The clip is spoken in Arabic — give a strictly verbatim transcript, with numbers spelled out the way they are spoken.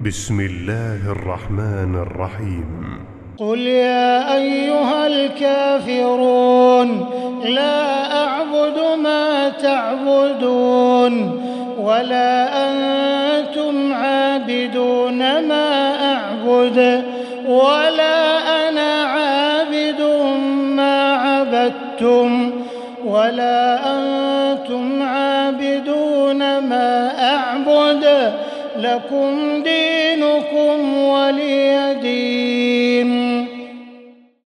بسم الله الرحمن الرحيم قل يا أيها الكافرون لا أعبد ما تعبدون ولا أنتم عابدون ما أعبد ولا أنا عابد ما عبدتم ولا أنتم عابدون ما أعبد لكم دينكم ولي دين.